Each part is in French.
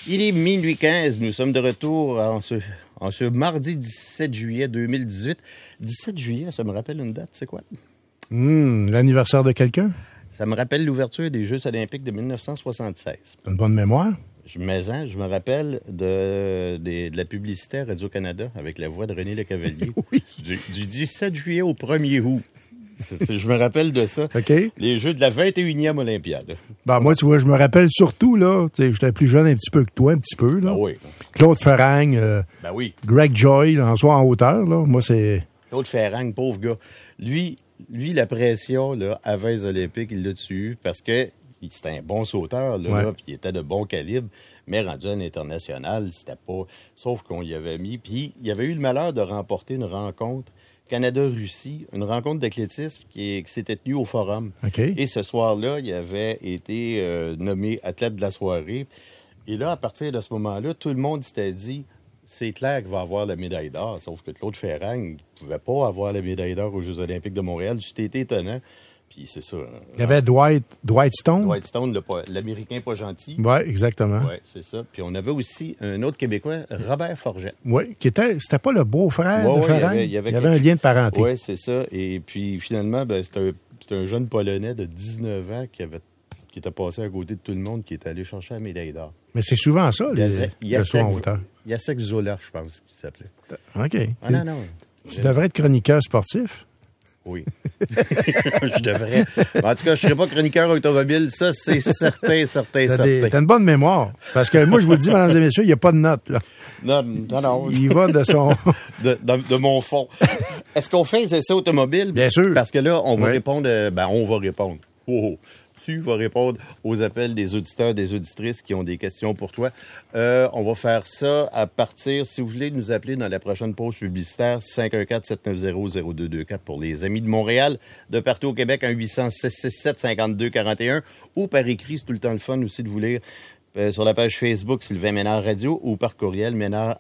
Il est minuit 15. Nous sommes de retour en ce mardi 17 juillet 2018. 17 juillet, ça me rappelle une date, c'est quoi? L'anniversaire de quelqu'un? Ça me rappelle l'ouverture des Jeux olympiques de 1976. Une bonne mémoire? Je me rappelle de la publicité à Radio-Canada avec la voix de René Lecavalier. Oui. Du 17 juillet au 1er août. Je me rappelle de ça. OK. Les Jeux de la 21e Olympiade. Ben, moi, tu vois, je me rappelle surtout, là, tu sais, j'étais plus jeune un petit peu que toi, un petit peu, là. Ben oui. Claude Ferragne, Ben oui. Greg Joy, là, en soi en hauteur, là. Moi, c'est... Claude Ferragne, pauvre gars. Lui, la pression, là, avant les Olympiques, il l'a tué parce que c'était un bon sauteur, là, Ouais. puis il était de bon calibre. Mais rendu à l'international, c'était pas... Sauf qu'on y avait mis... Puis, il avait eu le malheur de remporter une rencontre Canada-Russie, une rencontre d'athlétisme qui s'était tenue au Forum. OK. Et ce soir-là, il avait été nommé athlète de la soirée. Et là, à partir de ce moment-là, tout le monde s'était dit, c'est clair qu'il va avoir la médaille d'or. Sauf que Claude Ferragne ne pouvait pas avoir la médaille d'or aux Jeux olympiques de Montréal. C'était étonnant. Puis c'est ça. Il y avait Dwight Stone. Dwight Stone, l'Américain pas gentil. Oui, exactement. Oui, c'est ça. Puis on avait aussi un autre Québécois, Robert Forget. Oui, c'était pas le beau-frère Ouais, de ouais, Ferragne? il y avait un lien de parenté. Oui, c'est ça. Et puis finalement, c'est un jeune Polonais de 19 ans qui était passé à côté de tout le monde, qui est allé chercher la médaille d'or. Mais c'est souvent ça, le saut en hauteur. Jacek Zola, je pense qu'il s'appelait. OK. Ah non. Tu devrais être chroniqueur sportif. Oui. Je devrais. En tout cas, je ne serai pas chroniqueur automobile. Ça, c'est certain. T'as une bonne mémoire. Parce que moi, je vous le dis, mesdames et messieurs, il n'y a pas de note, là. Non. Il va de son... de mon fond. Est-ce qu'on fait les essais automobiles? Bien sûr. Parce que là, on va Ouais. répondre... on va répondre. Tu vas répondre aux appels des auditeurs, des auditrices qui ont des questions pour toi. On va faire ça à partir, si vous voulez nous appeler dans la prochaine pause publicitaire, 514-790-0224 pour les amis de Montréal, de partout au Québec, 1-800-667-5241, ou par écrit, c'est tout le temps le fun aussi de vous lire sur la page Facebook Sylvain Ménard Radio ou par courriel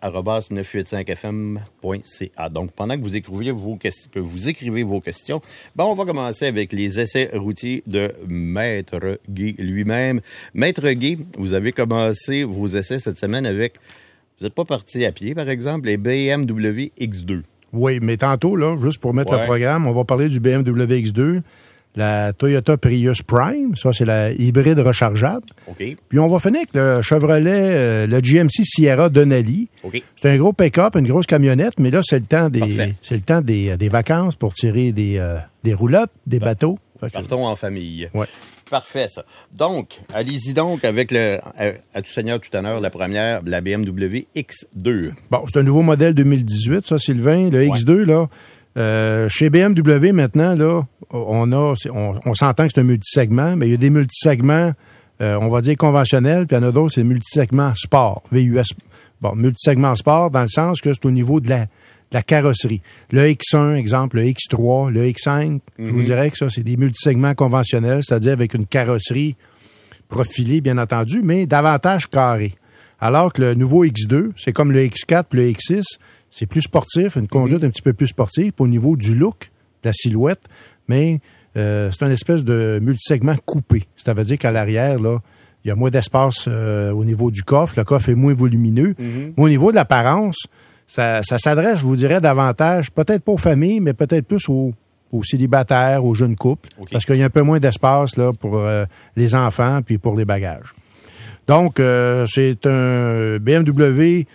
ménard@985fm.ca. Donc, pendant que vous écrivez vos questions, on va commencer avec les essais routiers de Maître Guy lui-même. Maître Guy, vous avez commencé vos essais cette semaine avec... Vous n'êtes pas parti à pied, par exemple, les BMW X2. Oui, mais tantôt, là, juste pour mettre le programme, on va parler du BMW X2, la Toyota Prius Prime, ça, c'est la hybride rechargeable. OK. Puis on va finir avec le Chevrolet, le GMC Sierra Denali. OK. C'est un gros pick-up, une grosse camionnette, mais là, c'est le temps Parfait. des vacances pour tirer des roulottes, des bateaux. Fait que- Partons en famille. Ouais. Parfait, ça. Donc, allez-y donc avec à tout seigneur, tout honneur, la première, la BMW X2. Bon, c'est un nouveau modèle 2018, ça, Sylvain. Le X2, là, chez BMW, maintenant, là, on s'entend que c'est un multisegment, mais il y a des multisegments, on va dire conventionnels, puis il y en a d'autres, c'est multisegment sport, VUS. Bon, multisegment sport, dans le sens que c'est au niveau de la carrosserie. Le X1, exemple, le X3, le X5, je vous dirais que ça, c'est des multisegments conventionnels, c'est-à-dire avec une carrosserie profilée, bien entendu, mais davantage carrée. Alors que le nouveau X2, c'est comme le X4 le X6, c'est plus sportif, une conduite un petit peu plus sportive au niveau du look, de la silhouette, mais c'est une espèce de multisegment coupé. Ça veut dire qu'à l'arrière, là, il y a moins d'espace au niveau du coffre. Le coffre est moins volumineux. Mais au niveau de l'apparence, ça s'adresse, je vous dirais, davantage, peut-être pas aux familles, mais peut-être plus aux célibataires, aux jeunes couples, parce qu'il y a un peu moins d'espace là pour les enfants puis pour les bagages. Donc, c'est un BMW.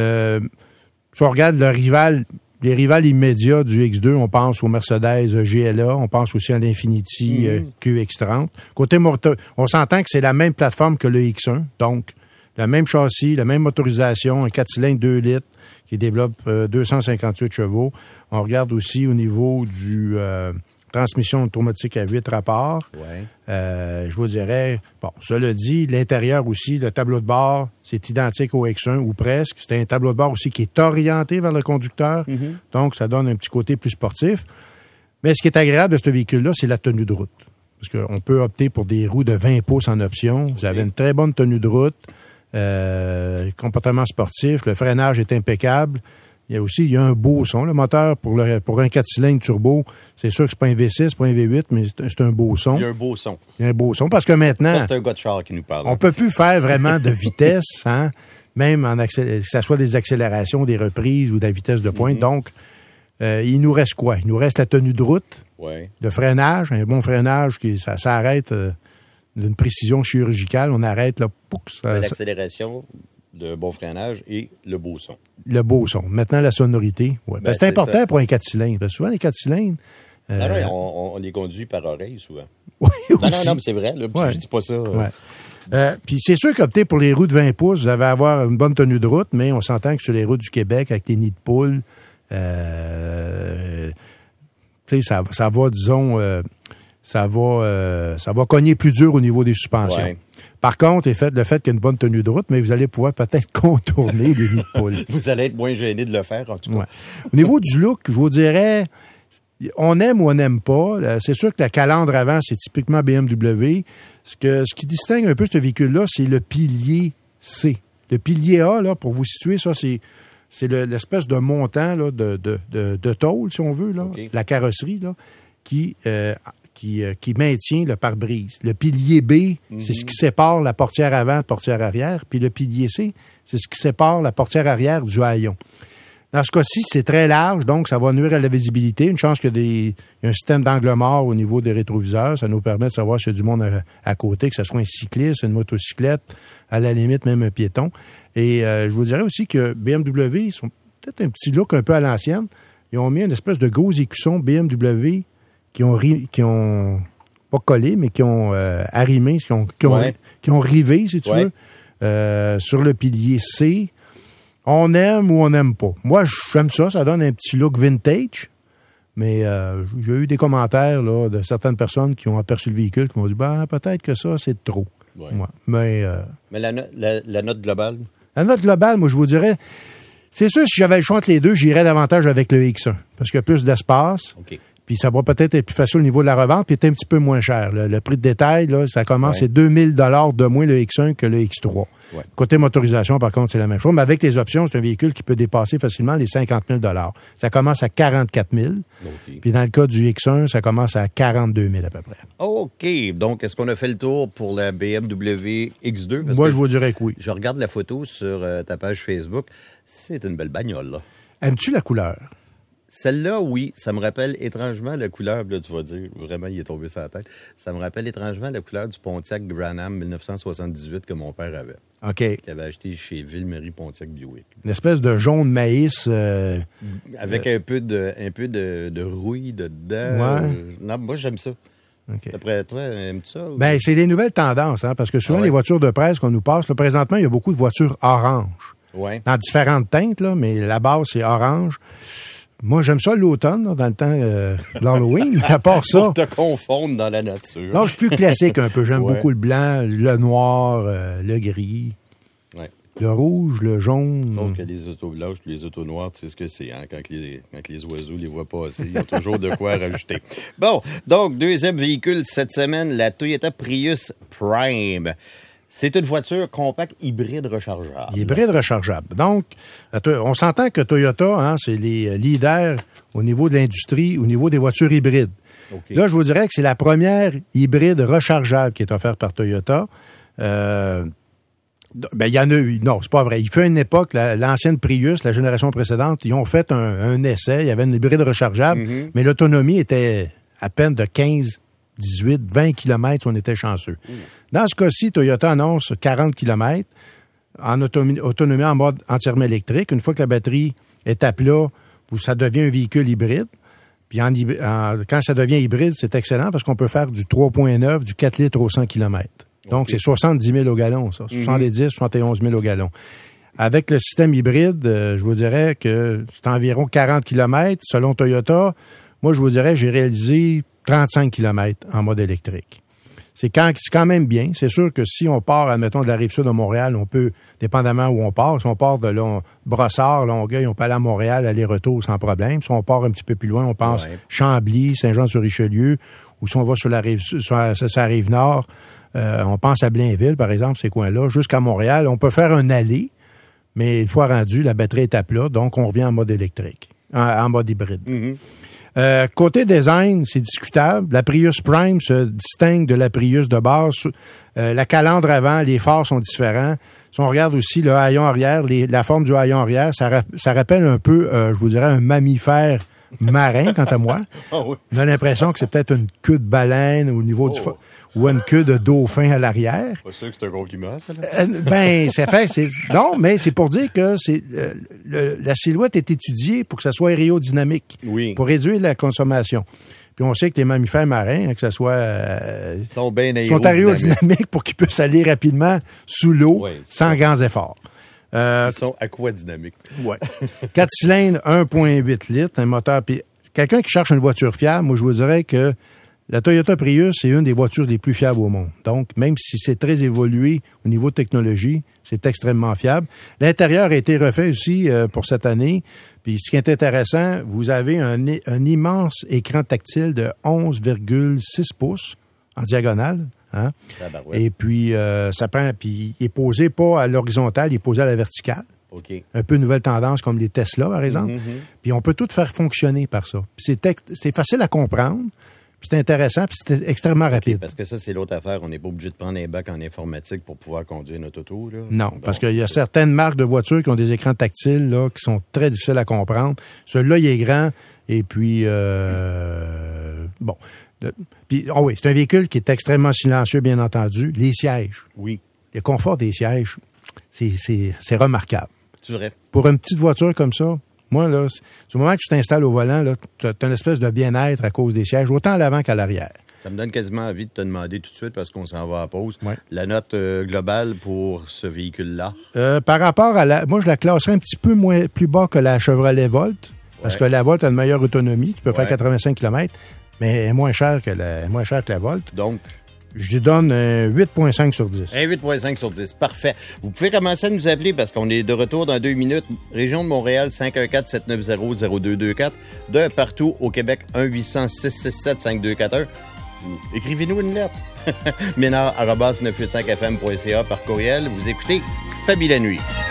Si on regarde les rivales immédiats du X2, on pense au Mercedes GLA, on pense aussi à l'Infiniti QX30. Côté moteur, on s'entend que c'est la même plateforme que le X1, donc le même châssis, la même motorisation, un 4 cylindres 2 litres qui développe 258 chevaux. On regarde aussi au niveau du transmission automatique à 8 rapports. Ouais. Je vous dirais, bon, cela dit, l'intérieur aussi, le tableau de bord, c'est identique au X1 ou presque. C'est un tableau de bord aussi qui est orienté vers le conducteur. Donc, ça donne un petit côté plus sportif. Mais ce qui est agréable de ce véhicule-là, c'est la tenue de route. Parce qu'on peut opter pour des roues de 20 pouces en option. Vous avez une très bonne tenue de route. Comportement sportif. Le freinage est impeccable. Il y a un beau son. Le moteur, pour un 4 cylindres turbo, c'est sûr que c'est pas un V6, pas un V8, mais c'est un beau son. Il y a un beau son. Il y a un beau son, parce que maintenant... Ça, c'est un gars de char qui nous parle. On peut plus faire vraiment de vitesse, hein, même que ça soit des accélérations, des reprises ou de la vitesse de pointe. Donc, il nous reste quoi? Il nous reste la tenue de route, le freinage, un bon freinage, ça arrête d'une précision chirurgicale. On arrête, là, l'accélération, le bon freinage et le beau son. Le beau son. Maintenant, la sonorité. Ouais. Ben, c'est important pour un 4 cylindres. Parce que souvent, les 4 cylindres... on les conduit par oreille, souvent. Oui, non, mais c'est vrai. Là, je dis pas ça. Puis c'est sûr qu'opter pour les roues de 20 pouces, vous allez avoir une bonne tenue de route, mais on s'entend que sur les routes du Québec, avec les nids de poules, ça va, disons... ça va cogner plus dur au niveau des suspensions. Ouais. Par contre, le fait qu'il y a une bonne tenue de route, mais vous allez pouvoir peut-être contourner les nids de poules. Vous allez être moins gêné de le faire, en tout cas. Ouais. Au niveau du look, je vous dirais, on aime ou on n'aime pas. C'est sûr que la calandre avant, c'est typiquement BMW. Ce qui distingue un peu ce véhicule-là, c'est le pilier C. Le pilier A, là, pour vous situer, ça, c'est l'espèce de montant là, de tôle, si on veut, là, la carrosserie, là, qui maintient le pare-brise. Le pilier B, c'est ce qui sépare la portière avant de la portière arrière. Puis le pilier C, c'est ce qui sépare la portière arrière du haillon. Dans ce cas-ci, c'est très large, donc ça va nuire à la visibilité. Une chance qu'il y a un système d'angle mort au niveau des rétroviseurs. Ça nous permet de savoir s'il y a du monde à côté, que ce soit un cycliste, une motocyclette, à la limite même un piéton. Et je vous dirais aussi que BMW, ils sont peut-être un petit look un peu à l'ancienne. Ils ont mis une espèce de gros écusson BMW qui ont pas collé, mais qui ont arrimé, qui ont rivé, si tu veux, sur le pilier C. On aime ou on n'aime pas. Moi, j'aime ça. Ça donne un petit look vintage. Mais j'ai eu des commentaires là, de certaines personnes qui ont aperçu le véhicule qui m'ont dit peut-être que ça, c'est trop. Ouais. Mais la note globale? La note globale, moi, je vous dirais, c'est sûr, si j'avais le choix entre les deux, j'irais davantage avec le X1. Parce qu'il y a plus d'espace. OK. Puis ça va peut-être être plus facile au niveau de la revente, puis c'est un petit peu moins cher. Le prix de détail, là, ça commence, c'est 2000 $ de moins le X1 que le X3. Ouais. Côté motorisation, par contre, c'est la même chose. Mais avec les options, c'est un véhicule qui peut dépasser facilement les 50 000 $. Ça commence à 44 000. Okay. Puis dans le cas du X1, ça commence à 42 000 à peu près. OK. Donc, est-ce qu'on a fait le tour pour la BMW X2? Moi, je vous dirais que oui. Je regarde la photo sur ta page Facebook. C'est une belle bagnole, là. Aimes-tu la couleur? Celle-là, oui, ça me rappelle étrangement la couleur, là, tu vas dire, vraiment, il est tombé sur la tête. Ça me rappelle étrangement la couleur du Pontiac Grand Am 1978 que mon père avait. OK. Qu'il avait acheté chez Ville-Marie Pontiac Buick. Une espèce de jaune maïs. Avec un peu de rouille dedans. Ouais. Non, moi, j'aime ça. Okay. D'après toi, aimes-tu ça? Ou... Ben, c'est des nouvelles tendances, hein, parce que souvent, les voitures de presse qu'on nous passe, là, présentement, il y a beaucoup de voitures oranges. Ouais. Dans différentes teintes, là, mais la base, c'est orange. Moi, j'aime ça l'automne, là, dans le temps de l'Halloween, à part ça. Pour te confondre dans la nature. Non, je suis plus classique un peu. J'aime beaucoup le blanc, le noir, le gris, le rouge, le jaune. Sauf que les autos blanches et les autos noires, tu sais ce que c'est, hein? Quand les oiseaux les voient passer, ils ont toujours de quoi rajouter. Bon, donc, deuxième véhicule cette semaine, la Toyota Prius Prime. C'est une voiture compacte hybride rechargeable. Hybride rechargeable. Donc, on s'entend que Toyota, hein, c'est les leaders au niveau de l'industrie, au niveau des voitures hybrides. Okay. Là, je vous dirais que c'est la première hybride rechargeable qui est offerte par Toyota. Il y en a eu. Non, c'est pas vrai. Il fait une époque, l'ancienne Prius, la génération précédente, ils ont fait un essai. Il y avait une hybride rechargeable, mais l'autonomie était à peine de 15, 18, 20 km si on était chanceux. Dans ce cas-ci, Toyota annonce 40 km en autonomie en mode entièrement électrique. Une fois que la batterie est à plat, ça devient un véhicule hybride. Puis quand ça devient hybride, c'est excellent parce qu'on peut faire du 3.9, du 4 litres au 100 km. Donc, c'est 70 000 au gallon, ça. 70, 71 000 au gallon. Avec le système hybride, je vous dirais que c'est environ 40 km. Selon Toyota, moi, je vous dirais, j'ai réalisé 35 km en mode électrique. C'est quand même bien. C'est sûr que si on part, admettons, de la Rive-Sud de Montréal, on peut, dépendamment où on part, si on part de Brossard, Longueuil, on peut aller à Montréal, aller-retour sans problème. Si on part un petit peu plus loin, on pense Chambly, Saint-Jean-sur-Richelieu, ou si on va sur la Rive-Nord, on pense à Blainville, par exemple, ces coins-là, jusqu'à Montréal. On peut faire un aller, mais une fois rendu, la batterie est à plat, donc on revient en mode électrique, en mode hybride. Mm-hmm. Côté design, c'est discutable. La Prius Prime se distingue de la Prius de base. La calandre avant, les phares sont différents. Si on regarde aussi le haillon arrière, la forme du haillon arrière, ça rappelle un peu, je vous dirais, un mammifère marin, quant à moi. Oh oui. On a l'impression que c'est peut-être une queue de baleine au niveau du ou une queue de dauphin à l'arrière. Pas sûr que c'est un compliment, ça, là? Non, mais c'est pour dire que la silhouette est étudiée pour que ça soit aérodynamique. Oui. Pour réduire la consommation. Puis on sait que les mammifères marins, que ce soit... Ils sont bien aérodynamiques pour qu'ils puissent aller rapidement sous l'eau sans grands efforts. Ils sont aquadynamiques. Ouais. 4 cylindres, 1,8 litres, un moteur... Puis quelqu'un qui cherche une voiture fiable, moi je vous dirais que la Toyota Prius, c'est une des voitures les plus fiables au monde. Donc, même si c'est très évolué au niveau de technologie, c'est extrêmement fiable. L'intérieur a été refait aussi pour cette année. Puis, ce qui est intéressant, vous avez un immense écran tactile de 11,6 pouces en diagonale. Hein? Et puis, puis, il est posé pas à l'horizontale, il est posé à la verticale. Okay. Un peu nouvelle tendance comme les Tesla, par exemple. Mm-hmm. Puis, on peut tout faire fonctionner par ça. Puis, c'est facile à comprendre. C'est intéressant, puis c'était extrêmement rapide. Parce que ça, c'est l'autre affaire. On n'est pas obligé de prendre un bac en informatique pour pouvoir conduire notre auto, là. Non, parce qu'il y a certaines marques de voitures qui ont des écrans tactiles, là, qui sont très difficiles à comprendre. Celui-là, il est grand, et puis, c'est un véhicule qui est extrêmement silencieux, bien entendu. Les sièges. Oui. Le confort des sièges, c'est remarquable. C'est vrai. Pour une petite voiture comme ça, moi, là, du moment que tu t'installes au volant, là, tu as une espèce de bien-être à cause des sièges, autant à l'avant qu'à l'arrière. Ça me donne quasiment envie de te demander tout de suite, parce qu'on s'en va à pause, la note globale pour ce véhicule-là. Par rapport à moi, je la classerais un petit peu plus bas que la Chevrolet Volt, parce que la Volt a une meilleure autonomie. Tu peux faire 85 km, mais elle est moins chère que la Volt. Donc? Je lui donne 8,5 sur 10. Un 8,5 sur 10. Parfait. Vous pouvez commencer à nous appeler parce qu'on est de retour dans 2 minutes. Région de Montréal, 514-790-0224. De partout au Québec, 1-800-667-5241. Écrivez-nous une lettre. Ménard@985fm.ca par courriel. Vous écoutez Fabi la nuit.